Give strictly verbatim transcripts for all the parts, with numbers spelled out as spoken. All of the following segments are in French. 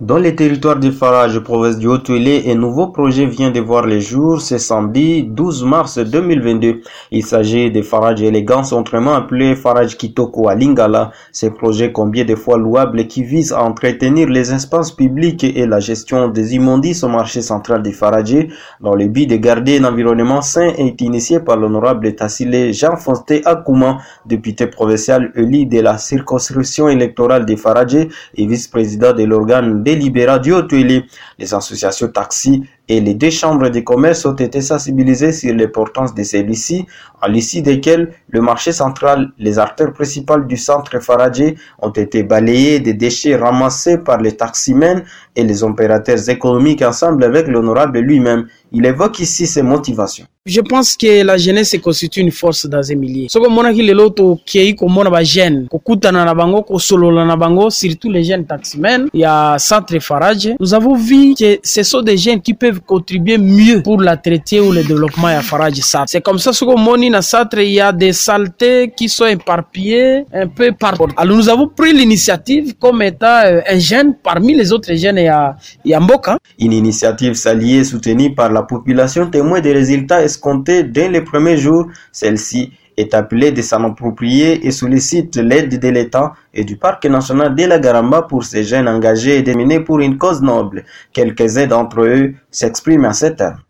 Dans les territoires de Farage, province du Haut-Uélé, un nouveau projet vient de voir le jour ce samedi douze mars deux mille vingt-deux. Il s'agit de Farage Élégance, autrement appelé Farage Kitoko à Lingala. Ce projet combien de fois louable qui vise à entretenir les espaces publics et la gestion des immondices au marché central de Farage dans le but de garder un environnement sain est initié par l'honorable Tassile Jean-Fonsté Akouma, député provincial élu de la circonscription électorale de Farage et vice-président de l'organe délibérant du Haut-Uélé. Les associations taxis et les deux chambres de commerce ont été sensibilisées sur l'importance de celui-ci, à l'issue desquelles le marché central, les artères principales du centre Farage ont été balayées des déchets ramassés par les taximens et les opérateurs économiques ensemble avec l'honorable lui-même. Il évoque ici ses motivations. Je pense que la jeunesse constitue une force dans un milieu. Ce que mona ki lelo to kei ko mona ba jeune ko kutana na bango ko solola na bango, surtout les jeunes taximens, il y a centre Farage. Nous avons vu que ce sont des jeunes qui peuvent contribuer mieux pour la traité ou le développement à Farage. C'est comme ça ce que moni na centre il y a des saletés qui sont éparpillées un peu partout. Alors nous avons pris l'initiative comme étant euh, un jeune parmi les autres jeunes et à et à Mboka. Une initiative saluée soutenue par la population témoin des résultats escomptés dès les premiers jours. Celle-ci est appelée de s'en approprier et sollicite l'aide de l'État et du Parc national de la Garamba pour ces jeunes engagés et déterminés pour une cause noble. Quelques-uns d'entre eux s'expriment à ces termes.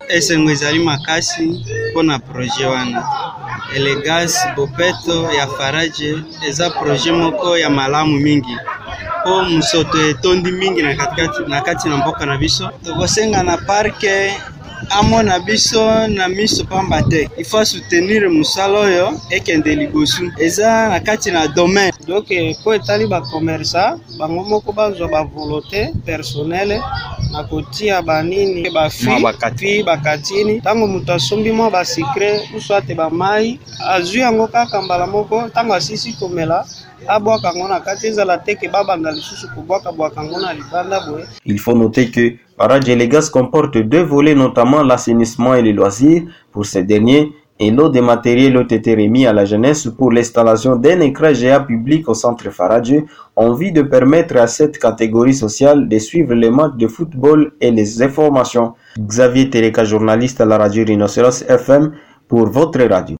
Elegas bopeto ya Farage eza projet moko ya malamu mingi po musoto etondi mingi na katikati na kati na mboka na biso tokosenga na parke amo na biso na miso pamba te. Il faut soutenir musala oyo ekende libosu eza na kati na domaine donc po etali ba commerçant bango moko bazwa ba volonté personnelle na kotia banini ba fi bakati bakatini tango mutu asombi mo ba secret uswate ba mai azwi yango kaka mbala moko tango asisi komela. Il faut noter que Farage Élégance comporte deux volets, notamment l'assainissement et les loisirs. Pour ces derniers, un lot de matériel ont été remis à la jeunesse pour l'installation d'un écran géant public au centre Farage, en vue de permettre à cette catégorie sociale de suivre les matchs de football et les informations. Xavier Tereka, journaliste à la radio Rhinocéros F M, pour votre radio.